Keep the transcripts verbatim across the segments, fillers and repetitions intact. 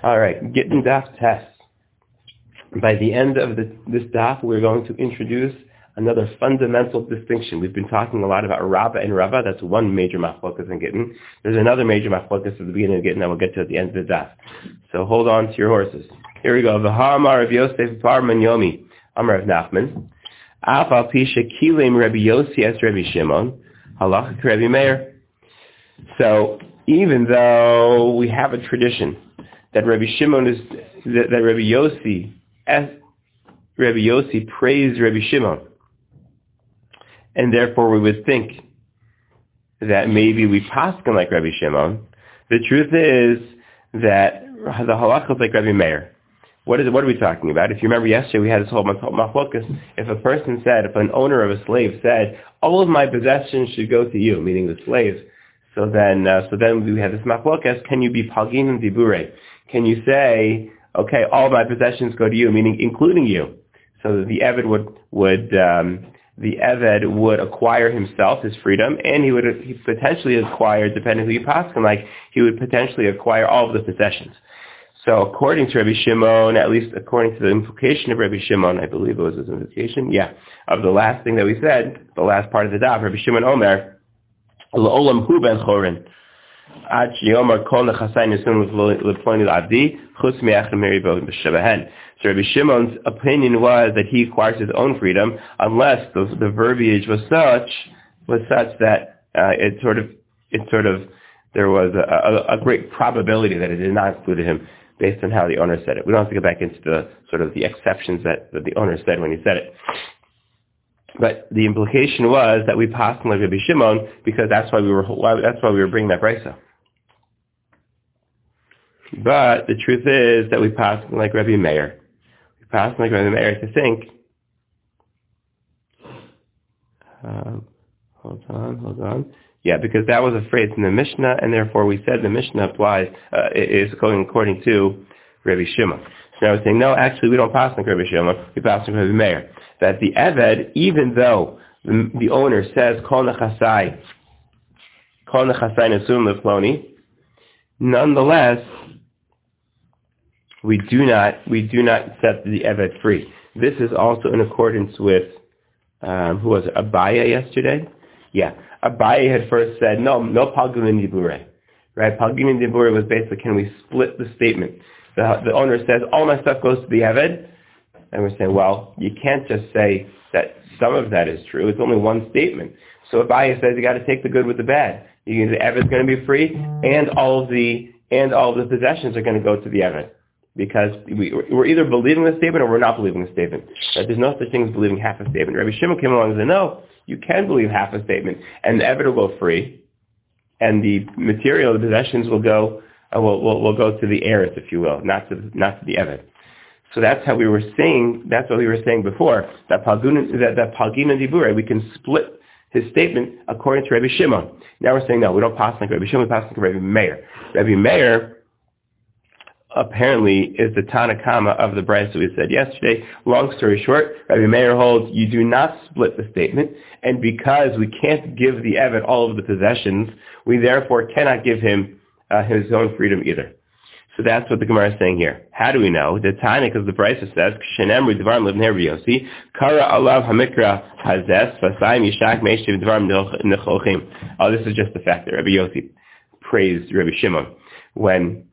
All right, Gittin Daf test. By the end of the, this daf, we're going to introduce another fundamental distinction. We've been talking a lot about Rabbah and Rava. That's one major machlokas in Gittin. There's another major machlokas at the beginning of Gittin that we'll get to at the end of the daf. So hold on to your horses. Here we go. V'ha'amar Rav Yosef bar Manyomi, Amar Rav Nachman. Af al pi shekilim Rabbi Yossi es Rabbi Shimon, halachik Rabbi Meir. So even though we have a tradition that Rabbi Shimon is that, that Rabbi Yossi as Rabbi Yossi praised Rabbi Shimon, and therefore we would think that maybe we paskin like Rabbi Shimon. The truth is that the halakha is like Rabbi Meir. What is it? What are we talking about? If you remember yesterday, we had this whole machlokas. If a person said, if an owner of a slave said, all of my possessions should go to you, meaning the slaves, so then, uh, so then we have this machlokas. Can you be pagin and dibure? Can you say, okay, all my possessions go to you, meaning including you? So that the Eved would would um, the Eved would acquire himself his freedom, and he would he potentially acquire, depending who you paskin, like he would potentially acquire all of the possessions. So according to Rabbi Shimon, at least according to the implication of Rabbi Shimon, I believe it was his implication, yeah, of the last thing that we said, the last part of the daf, Rabbi Shimon Omer, L'olam hu ben chorin. So Rabbi Shimon's opinion was that he acquires his own freedom unless the, the verbiage was such was such that uh, it sort of it sort of there was a, a, a great probability that it did not include him based on how the owner said it. We don't have to go back into the sort of the exceptions that, that the owner said when he said it. But the implication was that we passed like Rabbi Shimon because that's why we were that's why we were bringing that brisa. But the truth is that we passed like Rabbi Meir. We passed like Rabbi Meir to think. Um, hold on, hold on. Yeah, because that was a phrase in the Mishnah, and therefore we said the Mishnah applies uh, is going according to Rabbi Shimon. So now we're saying no, actually we don't pass like Rabbi Shimon. We pass like Rabbi Meir. That the Eved, even though the, the owner says Kol Nechasai, Kol Nechasai Nesum Lefloni, nonetheless we do not we do not set the Eved free. This is also in accordance with um, who was it, Abaya yesterday? Yeah, Abaya had first said no, no Pagim in Dibure, right? Pagim in Dibure was basically, can we split the statement? The, the owner says all my stuff goes to the Eved. And we're saying, well, you can't just say that some of that is true. It's only one statement. So Abaya says you got to take the good with the bad. You, the Eved is going to be free, and all of the and all of the possessions are going to go to the Eved, because we, we're either believing the statement or we're not believing the statement. Right? There's no such thing as believing half a statement. Rabbi Shimon came along and said, no, you can believe half a statement, and the Eved will go free, and the material, the possessions will go uh, will, will will go to the heirs, if you will, not to not to the Eved. So that's how we were saying, that's what we were saying before, that Pagin that, that and Dibure, we can split his statement according to Rabbi Shimon. Now we're saying, no, we don't pass like Rabbi Shimon, we pass like Rabbi Meir. Rabbi Meir apparently is the Tanakama of the brisa we said yesterday. Long story short, Rabbi Meir holds you do not split the statement, and because we can't give the Eved all of the possessions, we therefore cannot give him uh, his own freedom either. So that's what the Gemara is saying here. How do we know? The Tanya, because the Brisa says, "Shenemru dvarim livnei Rabbi Yossi, kara alav hamikra hazes v'sayim yishak meishiv dvarim nechochem." Oh, this is just the fact that Rabbi Yossi praised Rabbi Shimon when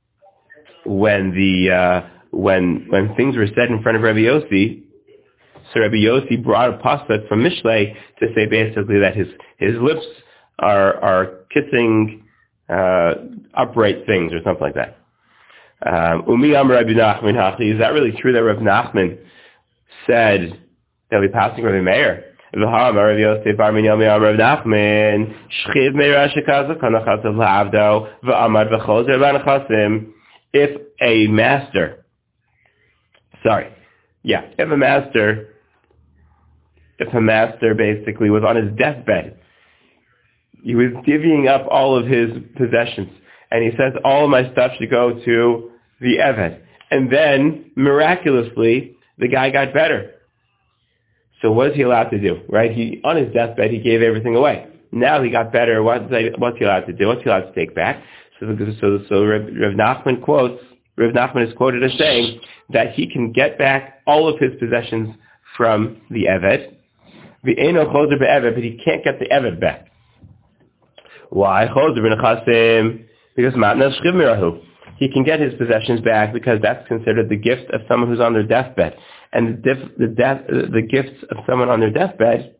when the uh, when when things were said in front of Rabbi Yossi. So Rabbi Yossi brought a pasuk from Mishlei to say basically that his his lips are are kissing uh, upright things or something like that. Umi Am Rabbi Nachman Hachi. Is that really true that Rabbi Nachman said that we passing Rabbi Meir? V'ha'am Rabbi Yosef Bar Minyamin Am Rabbi Nachman Shchiv Meir Ashikaza Kanachasav La'avdo V'amad V'chol Zerban Chasim. If a master, sorry, yeah, if a master, if a master basically was on his deathbed, he was divvying up all of his possessions, and he says, all of my stuff should go to the Eved. And then, miraculously, the guy got better. So what is he allowed to do, right? He, on his deathbed, he gave everything away. Now he got better. What's he allowed to do? What's he allowed to take back? So, so, so Rev, Rev Nachman quotes Rav Nachman is quoted as saying that he can get back all of his possessions from the Eved, v'eino chozer be'eved, but he can't get the Eved back. Why? Chozer b'nechasim, because matnas shchiv mirahu. He can get his possessions back because that's considered the gift of someone who's on their deathbed. And the, dif- the, death, the gifts of someone on their deathbed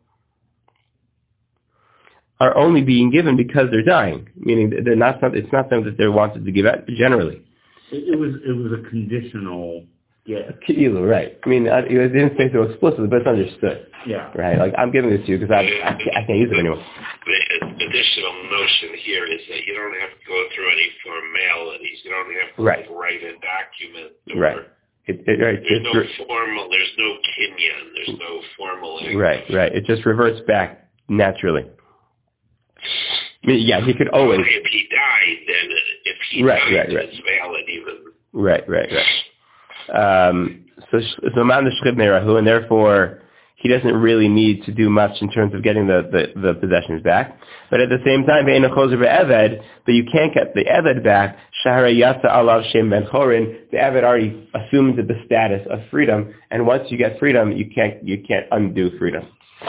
are only being given because they're dying, meaning they're not. It's not something that they're wanted to give out generally. It, it was it was a conditional gift. Ki'ilu, right? I mean, I, it didn't say so explicitly, but it's understood. Yeah. Right. Like I'm giving this to you because I, I, can't, I can't use it anymore. The additional notion here is that you don't have to go through any formalities. You don't have to right. write a document. Or right. It, it, right. There's it's, no formal. There's no kinyan. There's no formal. Right. Right. It just reverts back naturally. I mean, yeah, he could always. If he died, then if he right, died, right, right. it's valid even. Right, right, right. Um, so, so man the shchib meirahu, and therefore he doesn't really need to do much in terms of getting the, the, the possessions back. But at the same time, ve'ena chozer be'eved, but you can't get the eved back. Shahara yasa alav shem ben chorin. The eved already assumes the status of freedom, and once you get freedom, you can't you can't undo freedom.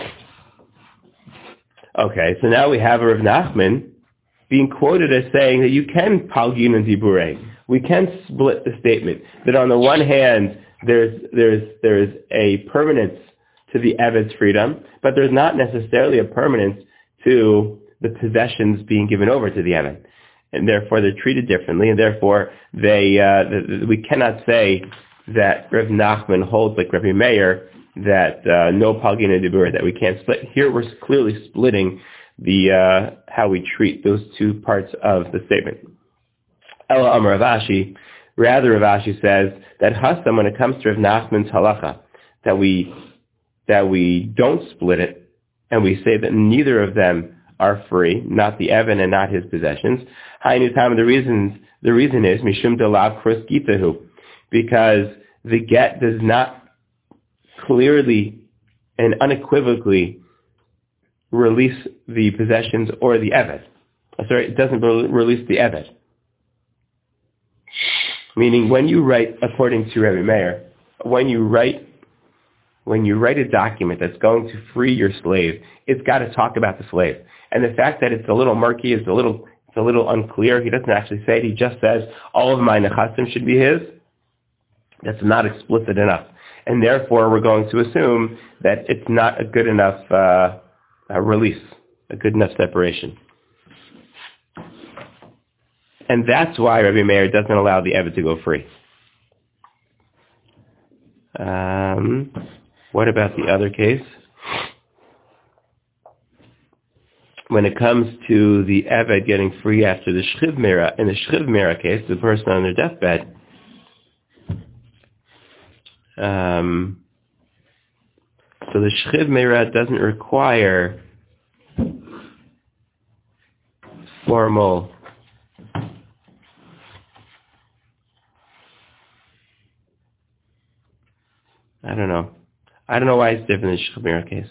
Okay, so now we have a Rav Nachman being quoted as saying that you can palgin and diburei. We can split the statement that on the one hand there's there's there's a permanence to the Eved's freedom, but there's not necessarily a permanence to the possessions being given over to the Eved, and therefore they're treated differently, and therefore they uh, the, we cannot say that Rav Nachman holds like Rabbi Meir that uh, no palgin and diburei, that we can't split. Here we're clearly splitting the uh, how we treat those two parts of the statement. Ela Amar Rav Ashi, rather Rav Ashi says that Hassam, when it comes to Rav Nachman's halacha, that we that we don't split it, and we say that neither of them are free, not the Evan and not his possessions. Hainu Tam, the reasons the reason is Mishum Delav Kros Gitahu, because the get does not clearly and unequivocally release the possessions or the Eved. Sorry, it doesn't re- release the Eved. Meaning, when you write, according to Rabbi Meir, when you write, when you write a document that's going to free your slave, it's got to talk about the slave. And the fact that it's a little murky, it's a little, it's a little unclear. He doesn't actually say it. He just says all of my nechasim should be his. That's not explicit enough. And therefore, we're going to assume that it's not a good enough uh, uh, release, a good enough separation. And that's why Rabbi Meir doesn't allow the Eved to go free. Um, what about the other case? When it comes to the Eved getting free after the Shchiv Mira, in the Shchiv Mira case, the person on their deathbed, Um, so the Shchiv Meirah doesn't require formal I don't know. I don't know why it's different in the Shchiv Meirah case.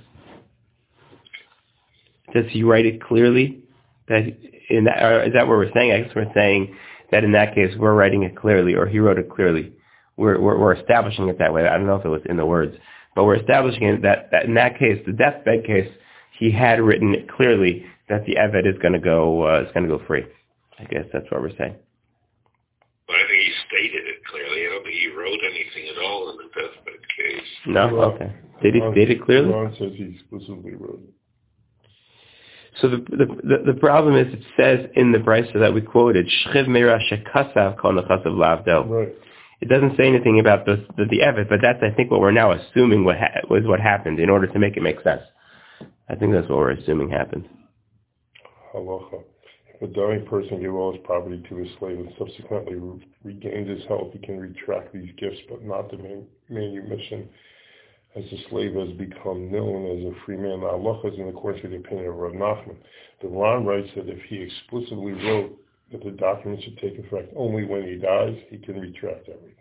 Does he write it clearly? That in that, or is that what we're saying? I guess we're saying that in that case we're writing it clearly, or he wrote it clearly. We're, we're, we're establishing it that way. I don't know if it was in the words, but we're establishing it that, that in that case, the deathbed case, he had written it clearly that the Eved is going to go uh, is going to go free. I guess that's what we're saying. But I think he stated it clearly. I don't think he wrote anything at all in the deathbed case. No, okay. Did he state it clearly? Ron says he explicitly wrote it. So the the the, the problem is it says in the brisa that we quoted, Shchiv Meirah shekasav kol nechasav lavdel. Right. It doesn't say anything about the the, the Eved, but that's I think what we're now assuming what ha- was what happened in order to make it make sense. I think that's what we're assuming happened. Halacha. If a dying person gave all his property to his slave and subsequently re- regained his health, he can retract these gifts, but not the man- manumission, as the slave has become known as a free man. The halacha is in accordance with the opinion of Rav Nachman. The Ron writes that if he explicitly wrote that the document should take effect only when he dies, he can retract everything.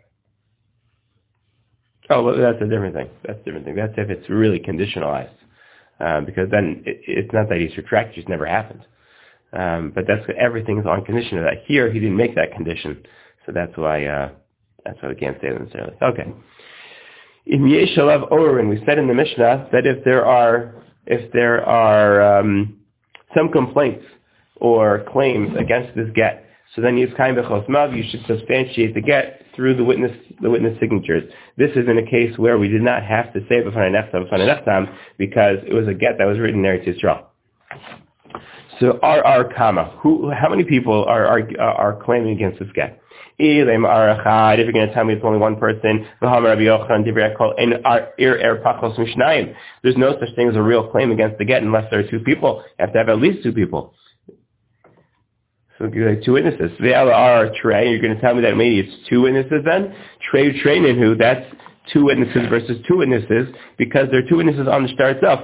Oh, well, that's a different thing. That's a different thing. That's if it's really conditionalized. Um, because then it, it's not that he's retracted, it just never happened. Um, but that's everything is on condition of that. Here, he didn't make that condition. So that's why uh, That's why we can't say that necessarily. Okay. In Yeshalav Orin, we said in the Mishnah that if there are if there are um, some complaints or claims against this get, so then Yizkaim B'chosmav, you should substantiate the get through the witness the witness signatures. This is in a case where we did not have to say B'fanei Neftam, B'fanei Neftam, because it was a get that was written in Eretz Yisrael. So our our comma, who how many people are are are claiming against this get? If you're going to tell me it's only one person, there's no such thing as a real claim against the get unless there are two people. You have to have at least two people. So you have two witnesses. Trey, you're going to tell me that maybe it's two witnesses then? Trey, Trey, who that's two witnesses versus two witnesses, because there are two witnesses on the shtar itself.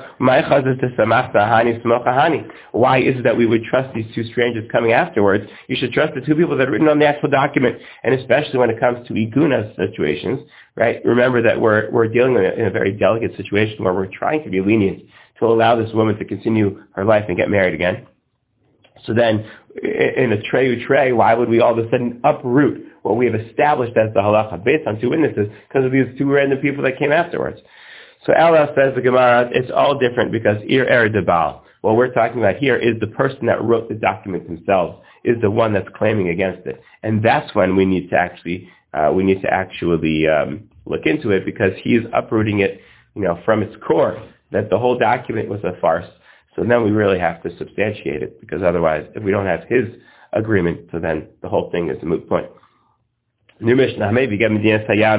Why is it that we would trust these two strangers coming afterwards? You should trust the two people that are written on the actual document, and especially when it comes to iguna situations, right? Remember that we're we're dealing in a, in a very delicate situation where we're trying to be lenient to allow this woman to continue her life and get married again. So then, in a treyu trey, why would we all of a sudden uproot what we have established as the halacha based on two witnesses because of these two random people that came afterwards? So Allah says, the Gemara, it's all different because ir er debal. What we're talking about here is the person that wrote the document themselves is the one that's claiming against it, and that's when we need to actually uh, we need to actually um, look into it, because he is uprooting it, you know, from its core, that the whole document was a farce. So then we really have to substantiate it, because otherwise, if we don't have his agreement, so then the whole thing is a moot point. New Mishnah, maybe get Medina Sayyam,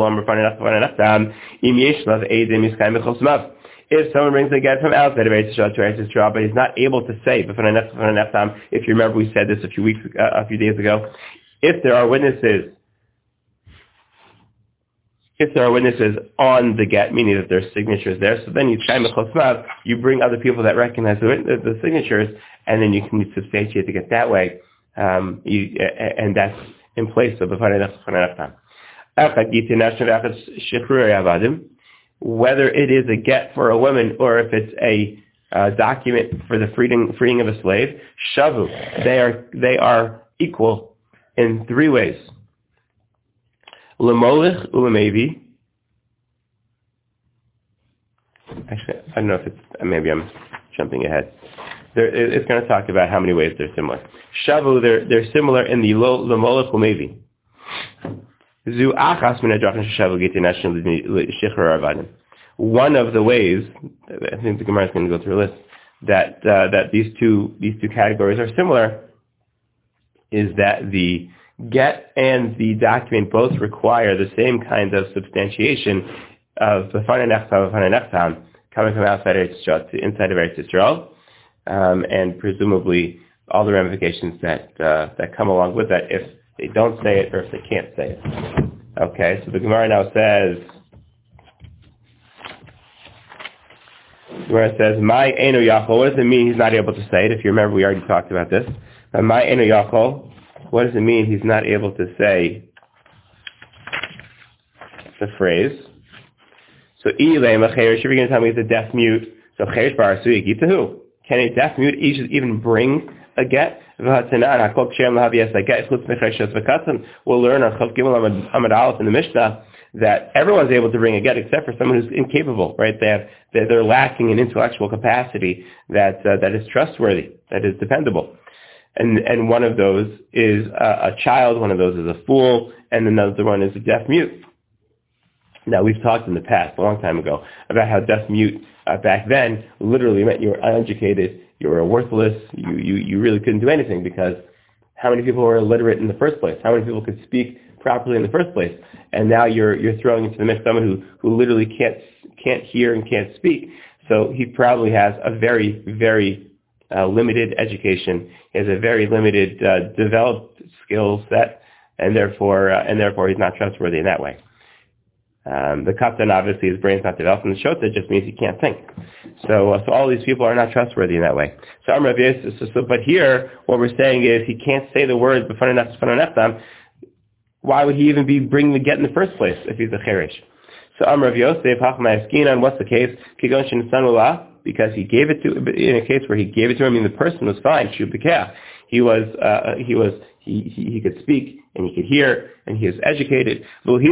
if someone brings a get from outside of Eretz Yisrael to Eretz Yisrael, but he's not able to say, if you remember, we said this a few weeks, uh, a few days ago, if there are witnesses If there are witnesses on the get, meaning that there's signatures there, so then you you bring other people that recognize the, the signatures, and then you can substantiate the get that way, um, you, and that's in place of the whether it is a get for a woman or if it's a uh, document for the freeing freeing of a slave, shavu, they are they are equal in three ways. Lemolich ulemevi. Actually, I don't know if it's, maybe I'm jumping ahead. There, it's going to talk about how many ways they're similar. Shavu, they're, they're similar in the lemolich ulemevi. Zu achas min hadrachim sheshavu gitei nashim l'shichur avadim. One of the ways, I think the Gemara is going to go through a list, that uh, that these two these two categories are similar, is that the get and the document both require the same kind of substantiation of b'fanei neftam, b'fanei neftam, coming from outside Eretz Yisrael to inside of Eretz Yisrael, um, and presumably all the ramifications that uh, that come along with that if they don't say it or if they can't say it. Okay, so the Gemara now says, the Gemara says, "My eno yachol." What does it mean he's not able to say it? If you remember, we already talked about this. But my eno yachol. What does it mean he's not able to say the phrase? So, Ilay Macheresh, you're going to tell me it's a deaf mute. So, Cheresh Bar Asui Gitahu. Can a deaf mute even bring a get? We'll learn on Chav Gimel Amud Aleph in the Mishnah that everyone's able to bring a get except for someone who's incapable, right? They have, they're lacking in intellectual capacity that uh, that is trustworthy, that is dependable. And and one of those is a, a child, one of those is a fool, and another one is a deaf mute. Now, we've talked in the past, a long time ago, about how deaf mute uh, back then literally meant you were uneducated, you were worthless, you, you, you really couldn't do anything, because how many people were illiterate in the first place? How many people could speak properly in the first place? And now you're you're throwing into the mix someone who, who literally can't can't hear and can't speak. So he probably has a very, very Uh, limited education, he has a very limited uh, developed skill set, and therefore uh, and therefore he's not trustworthy in that way. Um, the Katan, obviously, his brain's not developed, and the Shota just means he can't think. So uh, so all these people are not trustworthy in that way. So, so, so but here, what we're saying is he can't say the words b'fanei neftam. Why would he even be bringing the get in the first place if he's a cheresh? So Amr Rav Yosef, Hachma Eskinan, what's the case? Kigon shen sanula. Because he gave it to, in a case where he gave it to him, I mean, the person was fine. He was, uh, he was, he, he, he could speak. and he could hear, and he was educated.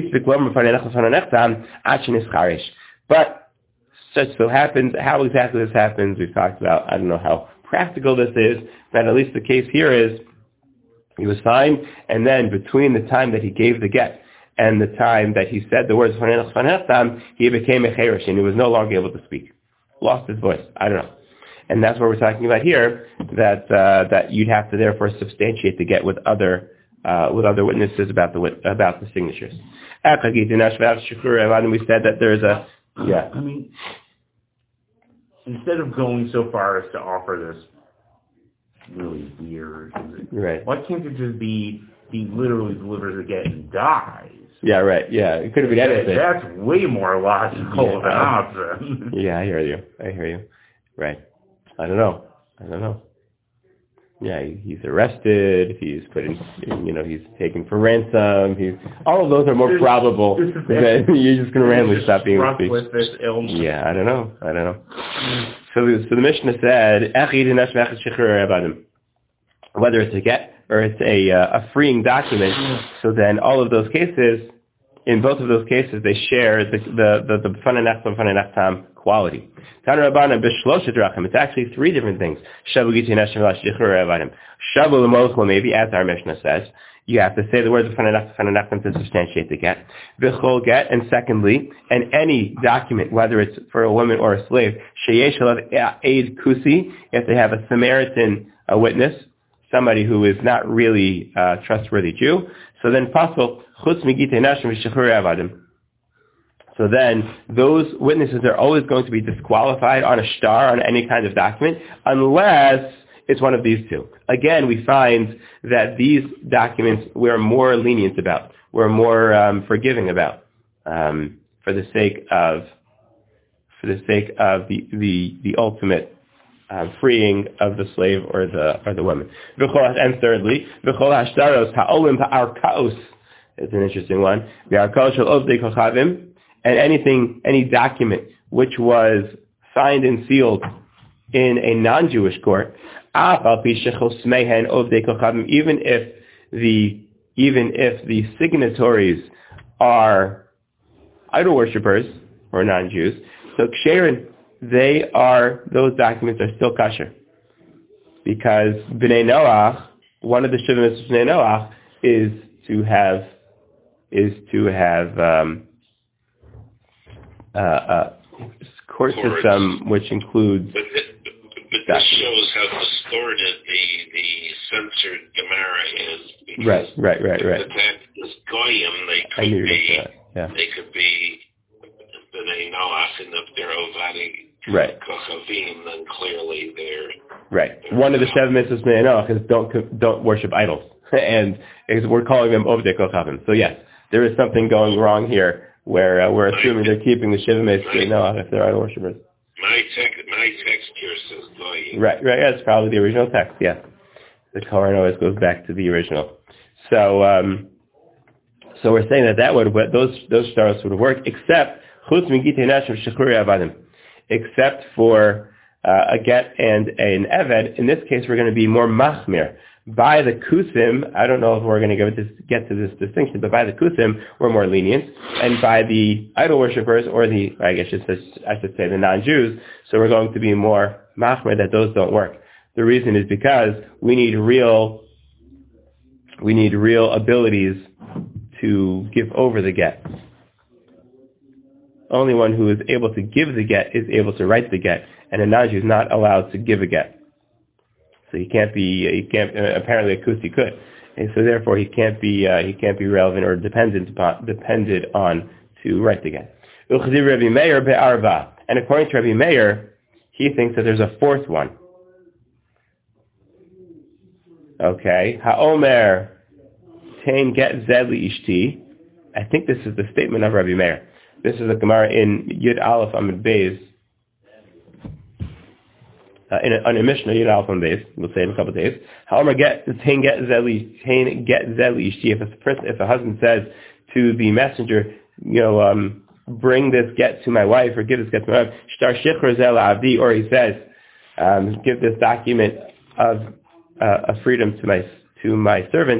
But such so happens, how exactly this happens, we've talked about, I don't know how practical this is, but at least the case here is, he was fine, and then between the time that he gave the get and the time that he said the words, he became a cherish, and he was no longer able to speak. Lost his voice. I don't know. And that's what we're talking about here, that uh, that you'd have to therefore substantiate the get with other uh, with other witnesses about the about the signatures. And we said that there's a, yeah. I mean, instead of going so far as to offer this really weird, right. why can't it just be he literally delivers a get and dies? Yeah, right. Yeah, it could have been anything. That's way more logical yeah, of an option. Yeah, I hear you. I hear you. Right. I don't know. I don't know. Yeah, he, he's arrested. He's put in, you know, he's taken for ransom. He's all of those are more probable than you're just going to randomly stop being a speech. With this illness. Yeah, I don't know. I don't know. So, so the Mishnah said, whether it's a get or it's a uh, a freeing document. So then all of those cases, in both of those cases, they share the the the fananachtam fananachtam quality. It's actually three different things. Shavu maybe, as our Mishnah says, you have to say the words of fananachtam to substantiate the get. V'chol get, and secondly, and any document, whether it's for a woman or a slave, sheyesh aid kusi, if they have a Samaritan a witness, somebody who is not really a uh, trustworthy Jew, so then pasul chutz migitei nashim v'shechurei avadim. So then those witnesses are always going to be disqualified on a star on any kind of document unless it's one of these two. Again, we find that these documents we're more lenient about, we're more um, forgiving about, um, for the sake of for the sake of the the, the ultimate Uh, freeing of the slave or the or the woman. And thirdly, is an interesting one. And anything, any document which was signed and sealed in a non-Jewish court, even if the even if the signatories are idol worshippers or non-Jews, so ksherin, they are, those documents are still kosher. Because B'nai Noach, one of the Shivim of B'nai Noach is to have, is to have, um, uh, a court system which includes... But, th- but this shows how distorted the, the censored Gemara is. Right, right, right, right. The fact is Goyim, they could be, yeah. they could be B'nai Noach, and if they're Ovadi Right. Kochavim, then clearly they're... Right. One of the seven mitzvahs B'nai Noach is don't don't worship idols, and we're calling them Ovdei Kochavim. So yes, there is something going wrong here where uh, we're assuming they're keeping the Shiva mitzvahs B'nai Noach if they're idol worshippers. My text, my text here says Goyim. Right, right. That's probably the original text. Yeah, the Koran always goes back to the original. So, um, so we're saying that that would those those stars would work, except chutz migitei nashim shechurei avadim. Except for uh, a get and an eved. In this case, we're going to be more machmir. By the kusim, I don't know if we're going to get to, this, get to this distinction, but by the kusim, we're more lenient. And by the idol worshippers, or the, I guess I should, I should say the non-Jews, so we're going to be more machmir that those don't work. The reason is because we need real, we need real abilities to give over the get. Only one who is able to give the get is able to write the get, and a non-Jew is not allowed to give a get. So he can't be, he can't, uh, apparently a kusi could. And so therefore he can't be, uh, he can't be relevant or dependent upon, depended on to write the get. And according to Rabbi Meir, he thinks that there's a fourth one. Okay. Ha'omer tain get zedli ishti. I think this is the statement of Rabbi Meir. This is a Gemara in Yud Aleph Amud Beis. Uh, in a, on a Mishnah, Yud Aleph Amud Beis. We'll say in a couple of days. However, get tain get zeli tain get zeli ishti. If a person, if a husband says to the messenger, you know, um, bring this get to my wife, or give this get to my wife, shtar shichur zel avdi, or he says, um, give this document of uh, a freedom to my to my servant,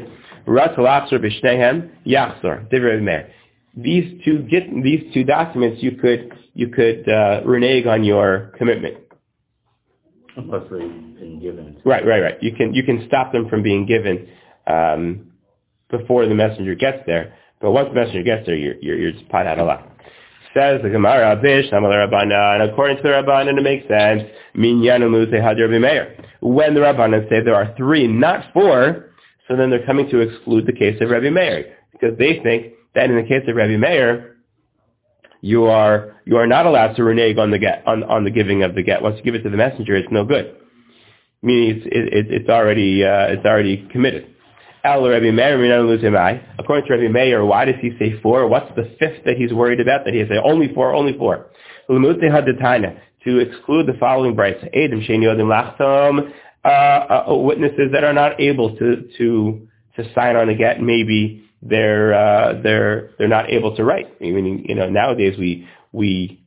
these two get these two documents you could you could uh, renege on your commitment. Unless they've been given. Right, right, right. You can you can stop them from being given um, before the messenger gets there. But once the messenger gets there, you're you're, you're just pot out of luck. Says the Gemara, Bish, and according to the Rabbanan, it makes sense. When the Rabbanan say there are three, not four, so then they're coming to exclude the case of Rabbi Meir, because they think that in the case of Rabbi Meir, you are you are not allowed to renege on the get on, on the giving of the get. Once you give it to the messenger, it's no good. Meaning it's it, it's already uh, it's already committed. According to Rabbi Meir, why does he say four? What's the fifth that he's worried about? That he says only four, only four. To exclude the following brights: uh, uh, witnesses that are not able to to to sign on a get. Maybe they're uh, they're they're not able to write. I mean, you know, nowadays we we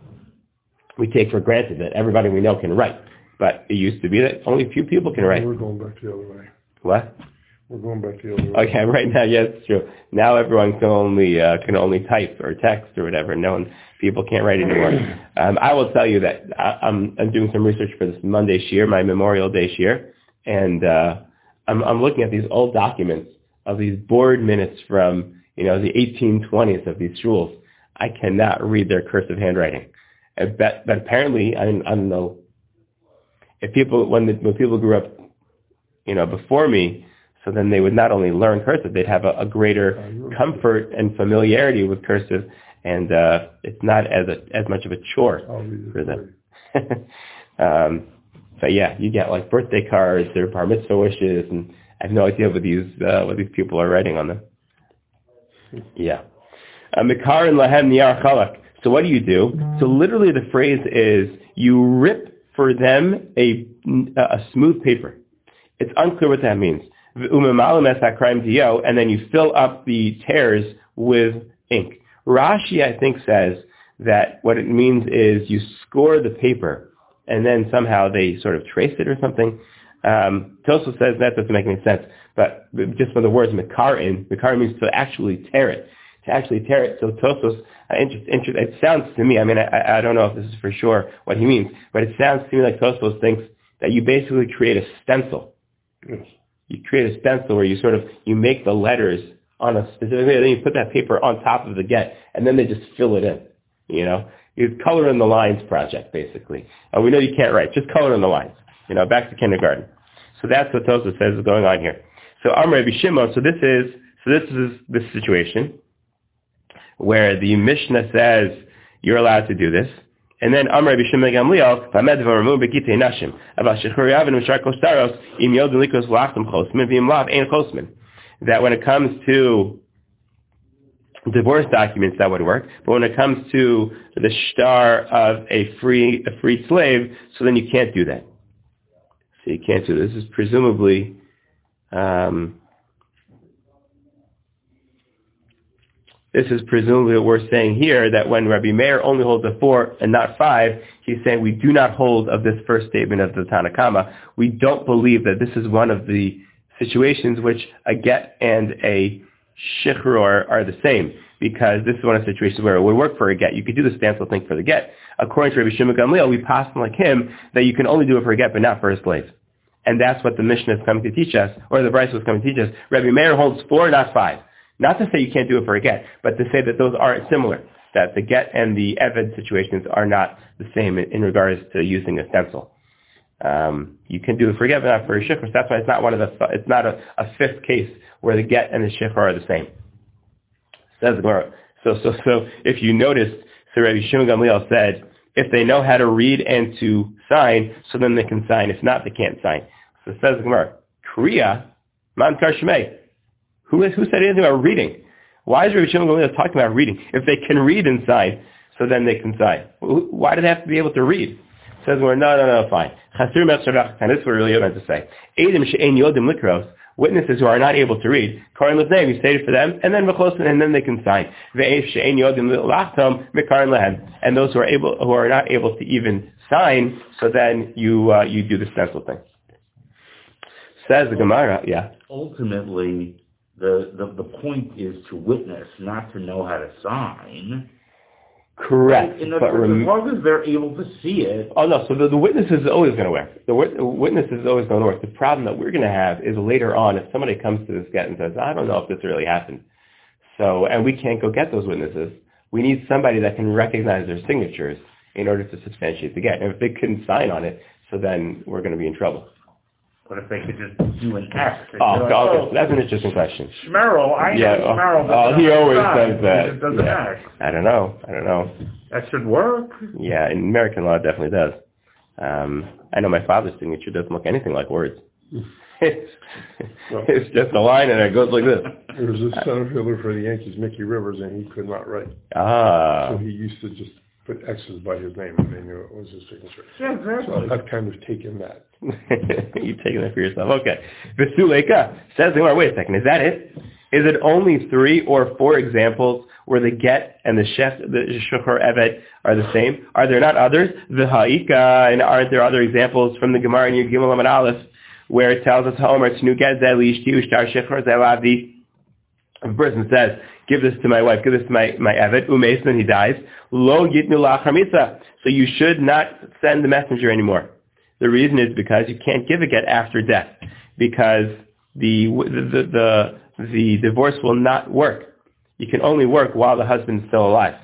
we take for granted that everybody we know can write, but it used to be that only a few people can write. We're going back the other way. What? We're going back the other way. Okay, right now, yes, it's true. Now everyone can only uh, can only type or text or whatever. No one, people can't write anymore. Um, I will tell you that I, I'm I'm doing some research for this Monday shiur, my Memorial Day shiur, and uh, I'm I'm looking at these old documents of these board minutes from you know the eighteen twenties of these shuls. I cannot read their cursive handwriting, uh, but but apparently I, I don't know if people when the, when people grew up, you know, before me. So then they would not only learn cursive, they'd have a, a greater comfort and familiarity with cursive, and uh, it's not as a, as much of a chore for them. um, but yeah, you get like birthday cards, their bar mitzvah wishes, and I have no idea what these uh, what these people are writing on them. Yeah. Mikar and lahem niyar chalak. So what do you do? So literally the phrase is you rip for them a a smooth paper. It's unclear what that means. And then you fill up the tears with ink. Rashi, I think, says that what it means is you score the paper and then somehow they sort of trace it or something. Um, Tosfos says that doesn't make any sense, but just from the words mikarin, mikarin means to actually tear it, to actually tear it. So Tosfos, uh, inter- inter- it sounds to me, I mean, I, I don't know if this is for sure what he means, but it sounds to me like Tosfos thinks that you basically create a stencil. Yes. You create a stencil where you sort of, you make the letters on a specific way, then you put that paper on top of the get, and then they just fill it in, you know? It's color in the lines project, basically. And we know you can't write, just color in the lines, you know, back to kindergarten. So that's what Tosfos says is going on here. So Amar Rabbi Shimon, so this is, so this is this situation where the Mishnah says you're allowed to do this. And then Amar Rabbi Shimon Gamliel, Vamed v'Ramu b'Gitei Nashim, Aval Shechur Yavin v'Shar Kostaros, Im Yodin Likos Lachtem Chosmin v'Im Lav Ein Chosmin. That when it comes to divorce documents, that would work. But when it comes to the shtar of a free a freed slave, so then you can't do that. So you can't do this. This is presumably um, This is presumably what we're saying here, that when Rabbi Meir only holds a four and not five, he's saying we do not hold of this first statement of the Tanakama. We don't believe that this is one of the situations which a get and a shichror are the same, because this is one of the situations where it would work for a get. You could do the stencil thing for the get. According to Rabbi Shimon Gamliel, we pass on like him that you can only do it for a get but not for a slave. And that's what the Mishnah is coming to teach us, or the Brisa was coming to teach us. Rabbi Meir holds four, not five. Not to say you can't do it for a get, but to say that those aren't similar, that the get and the eved situations are not the same in, in regards to using a stencil. Um, you can do it for a get, but not for a shikhr. That's why it's not one of the. It's not a, a fifth case where the get and the shikhr are the same. Says the Gemara. So, so, so if you noticed, so Rabbi Shimon Gamliel said, if they know how to read and to sign, so then they can sign. If not, they can't sign. So it says the Gemara, Kriya, man kar shmei. Who, is, who said anything about reading? Why is Rabbi Shimon Gamliel talking about reading? If they can read and sign, so then they can sign. Why do they have to be able to read? Says we're no, no, no, fine. And this is what really meant to say. Witnesses who are not able to read, you say it for them, and then and then they can sign. And those who are able, who are not able to even sign, so then you uh, you do the stencil thing. Says the Gemara, yeah. Ultimately, the, the, the point is to witness, not to know how to sign. Correct. In other but words, rem- as long as they're able to see it. Oh, no, so the, the witness is always going to work. The, wit- the witness is always going to work. The problem that we're going to have is later on, if somebody comes to this get and says, I don't know if this really happened, so, and we can't go get those witnesses, we need somebody that can recognize their signatures in order to substantiate the get. And if they couldn't sign on it, so then we're going to be in trouble. What if they could just do an X? Oh, like, okay, oh, that's an interesting question. Schmerl, I yeah, know Schmerl. Oh, oh he always sign. says that. It does Yeah. an X. I don't know. I don't know. That should work. Yeah, in American law, it definitely does. Um, I know my father's signature doesn't look anything like words. it's, it's just a line, and it goes like this. There was a center fielder for the Yankees, Mickey Rivers, and he could not write. Ah. So he used to just put X's by his name, and they knew it was his signature. Yeah, exactly. So I've kind of taken that. You've taken it for yourself. Okay. V'suleka says, wait a second, is that it? Is it only three or four examples where the get and the shech, the shechor evet are the same? Are there not others? The ha'ika, and aren't there other examples from the Gemara in Yud Gimel Amud Aleph where it tells us, Homer, tnu get zeh li'ishti u'shtar shechor zeh l'avdi. If a person says, give this to my wife, give this to my, my evet, umeis, then he dies, lo yitnu la'achar mitzvah. So you should not send the messenger anymore. The reason is because you can't give a get after death, because the the the, the, the divorce will not work. You can only work while the husband's still alive.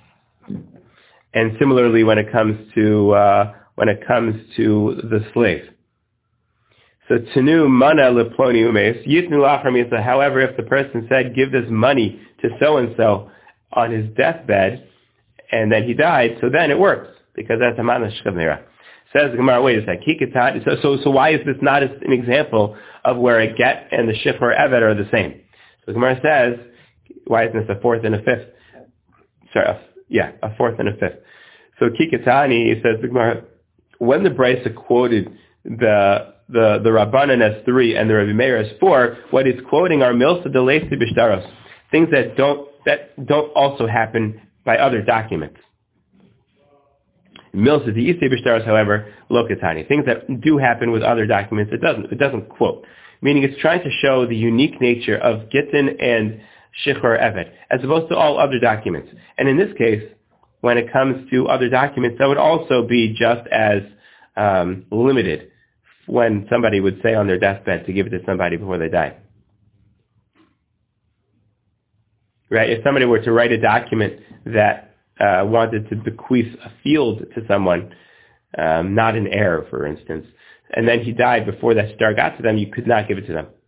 And similarly, when it comes to uh, when it comes to the slave. So tenu mana leploni umes yitnu lachar mitzvah. However, if the person said, give this money to so and so on his deathbed, and then he died, so then it works because that's a mana shchavnira. Says the Gemara, wait a sec. So, so, so why is this not an example of where a get and the shich or evet are the same? So the Gemara says, why isn't this a fourth and a fifth? Sorry, a, yeah, a fourth and a fifth. So Kikatani, says the Gemara, when the Brisa quoted the the the Rabbanan as three and the Rabbi Meir as four, what it's quoting are milsa delesi b'shtaros, things that don't that don't also happen by other documents. Milsa the Isei b'shtaros, however, lokatani, things that do happen with other documents, it doesn't it doesn't quote. Meaning it's trying to show the unique nature of Gittin and Shechor Evet, as opposed to all other documents. And in this case, when it comes to other documents, that would also be just as um, limited when somebody would say on their deathbed to give it to somebody before they die. Right? If somebody were to write a document that uh, wanted to bequeath a field to someone, um, not an heir, for instance, and then he died before that star got to them, you could not give it to them.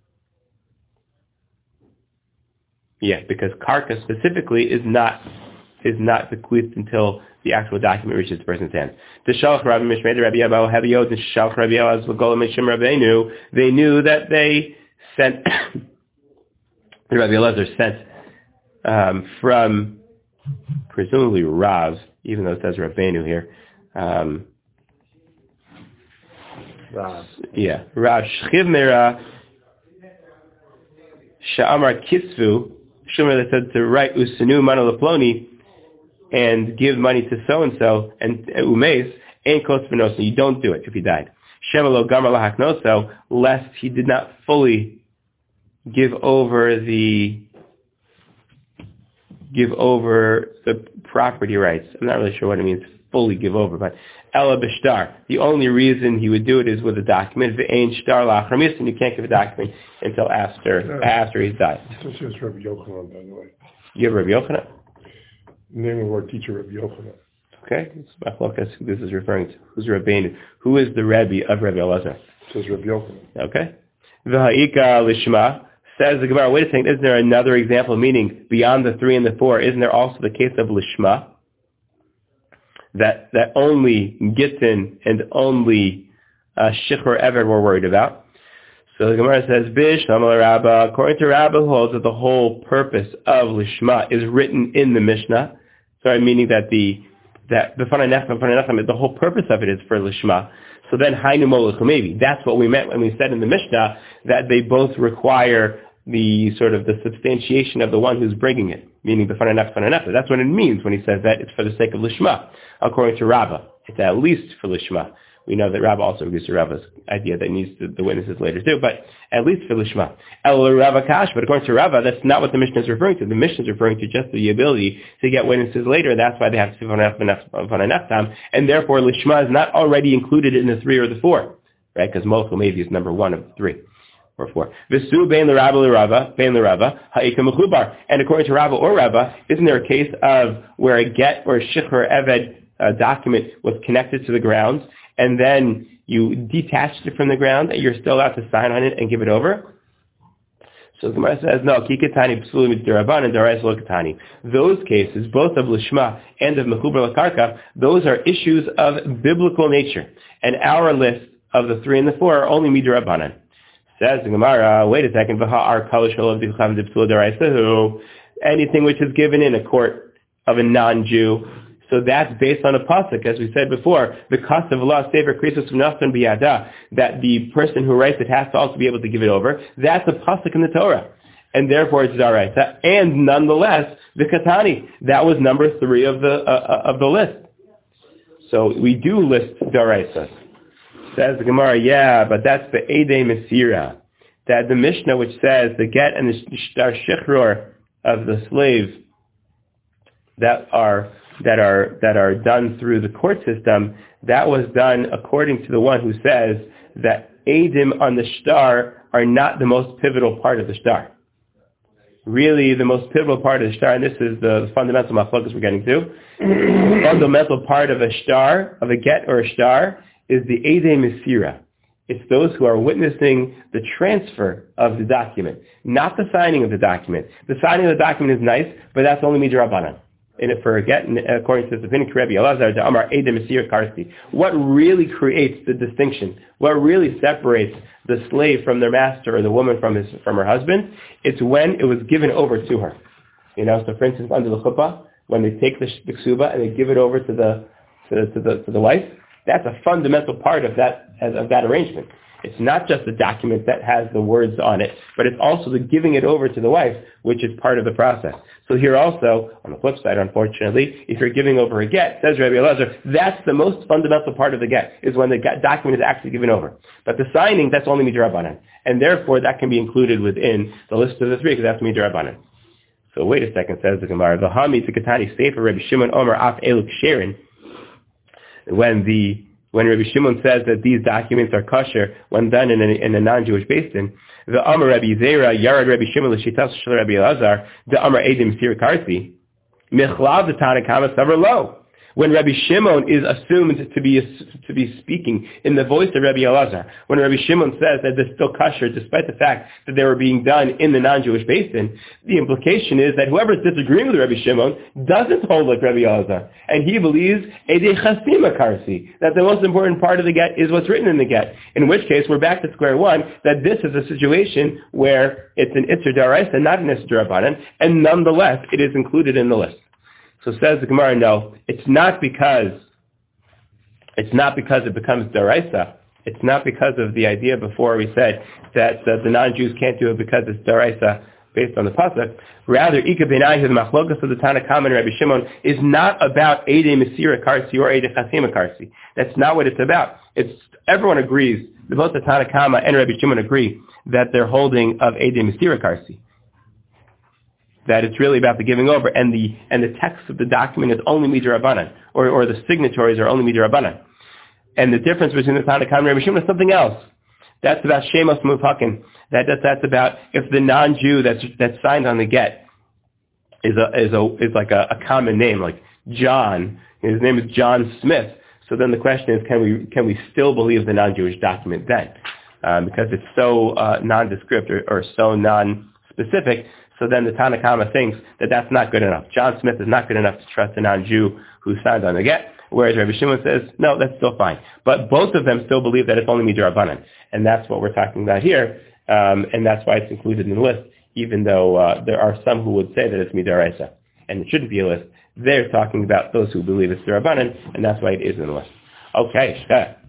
Yeah, because karka specifically is not is not bequeathed until the actual document reaches the person's hands. The Shalach Rabbi Mishmei the Rabbi Yabal Hebiyot, the Shalach Rabbi Yabal Zvagola Mishim Rabbeinu, they knew that they sent the Rabbi Elazar sent um, from presumably Rav, even though it says Rabbeinu here. Um, Rav. Yeah, Rav Shchiv Mera Sha'amar Kisvu, Shumer that said to write Usenu Mana Leploni and give money to so-and-so, and Umeis, ain't Kos Venosa. You don't do it if he died. Shemelo Gamar Lahaknoso, lest he did not fully give over the give over the property rights. I'm not really sure what it means, fully give over, but Ela B'Shtar. The only reason he would do it is with a document. V'ein Shtar La'achar Mitzvah, and you can't give a document until after yeah. after he's died. This is Rabbi Yochanan, by the way. You have Rabbi Yochanan? The name of our teacher, Rabbi Yochanan. Okay, that's who this is referring to. Who's Rabbeinu? Who is the Rebbe of Rabbi Elazar? It says Rabbi Yochanan. Okay. V'ha'ika Lishma, says the Gemara, wait a second, isn't there another example, meaning beyond the three and the four, isn't there also the case of Lishma? That that only Gittin and only uh, Shechor Ever were worried about. So the Gemara says, Bish, Rabba, according to Rabba, who holds that the whole purpose of Lishma is written in the Mishnah. Sorry, meaning that the that the the whole purpose of it is for Lishma. So then Hainu Molech maybe. That's what we meant when we said in the Mishnah that they both require the sort of the substantiation of the one who's bringing it, meaning the Fananef Fananef. That's what it means when he says that it's for the sake of Lishma. According to Rabbah, it's at least for Lishma, We know that Rabba also agrees to Rabba's idea that needs the, the witnesses later too, but at least for Lishma. El Rabba Kash, but according to Rabba, that's not what the Mishnah is referring to. The Mishnah is referring to just the ability to get witnesses later. That's why they have to on an time, and therefore Lishma is not already included in the three or the four, right? Because Mochel maybe is number one of the three. Or four. Visu bein l'Rabba l'Rabba, bein l'Rabba, ha'ika mechubar. And according to Rabba or Rabba, isn't there a case of where a get or a shich or eved uh, document was connected to the ground, and then you detached it from the ground, and you're still allowed to sign on it and give it over? So the Gemara says, no, kikatani psulu mitzvah and darais lo katani. Those cases, both of lishma and of mechubar l'karka, those are issues of biblical nature. And our list of the three and the four are only midrabanan. Says the Gemara, wait a second, anything which is given in a court of a non-Jew, so that's based on a pasuk, as we said before, the cost of Allah, sefer krisus v'naftan biyada, that the person who writes it has to also be able to give it over. That's a pasuk in the Torah, and therefore it's daraisa. And nonetheless, the katani, that was number three of the uh, of the list. So we do list daraisa. Says the Gemara, yeah, but that's the Eidei Mesira. That the Mishnah which says the get and the shtar shichror of the slave that are that are that are done through the court system, that was done according to the one who says that Eidim on the shtar are not the most pivotal part of the shtar. Really, the most pivotal part of the shtar, and this is the, the fundamental machlokas we're getting to, the fundamental part of a shtar, of a get or a shtar, is the Eidei Mesira. It's those who are witnessing the transfer of the document, not the signing of the document. The signing of the document is nice, but that's only midrabanan. And for a get, according to the opinion of Rabbi Elazar, the Amar Eidei Mesira Karsi. What really creates the distinction, what really separates the slave from their master or the woman from his from her husband, it's when it was given over to her. You know, so for instance, under the chuppah, when they take the, the ksuba and they give it over to the to, to the to the wife, that's a fundamental part of that of that arrangement. It's not just the document that has the words on it, but it's also the giving it over to the wife, which is part of the process. So here also, on the flip side, unfortunately, if you're giving over a get, says Rabbi Elazar, that's the most fundamental part of the get, is when the document is actually given over. But the signing, that's only midrabanan. And therefore, that can be included within the list of the three, because that's midrabanan. So wait a second, says the Gemara. V'hami tzikatani sefer Rabbi Shimon Omer af eluk sherin. When the when Rabbi Shimon says that these documents are kosher when done in a, in a non-Jewish basin, the Amar Rabbi Zera Yarad Rabbi Shimon l'shitas shel Rabbi Elazar the Amar Edim Sir Karsi Michlav the Tanakama Savar Lo. When Rabbi Shimon is assumed to be to be speaking in the voice of Rabbi Elazar, when Rabbi Shimon says that they're still kosher despite the fact that they were being done in the non-Jewish basin, the implication is that whoever is disagreeing with Rabbi Shimon doesn't hold like Rabbi Elazar, and he believes Edei Chasima Karsi, that the most important part of the get is what's written in the get. In which case, we're back to square one, that this is a situation where it's an Isser Daraisa, not an Isser Darabanan, and nonetheless, it is included in the list. So says the Gemara, no, it's not because it's not because it becomes daraisa. It's not because of the idea before we said that uh, the non-Jews can't do it because it's daraisa based on the pasuk. Rather, Ika B'nai, the machlokas of the Tanakama and Rabbi Shimon, is not about Eidei Mesira Karsi or Eidei Chasima Karsi. That's not what it's about. It's everyone agrees, both the Tanakama and Rabbi Shimon agree that they're holding of Eidei Mesira Karsi. That it's really about the giving over, and the and the text of the document is only midrabanan, or or the signatories are only midrabanan. And the difference between the Tanakh and Rabbi Shimon is something else. That's about shemos mufakin. That, that that's about if the non-Jew that's that's signed on the get is a is a is like a, a common name, like John. His name is John Smith. So then the question is, can we can we still believe the non-Jewish document then? Um, because it's so uh, nondescript or, or so non-specific. So then the Tanakama thinks that that's not good enough. John Smith is not good enough to trust a non-Jew who signed on the get, whereas Rabbi Shimon says, no, that's still fine. But both of them still believe that it's only midrabanan. And that's what we're talking about here, um, and that's why it's included in the list, even though uh, there are some who would say that it's midaraisa, and it shouldn't be a list. They're talking about those who believe it's darabanan, and that's why it is in the list. Okay,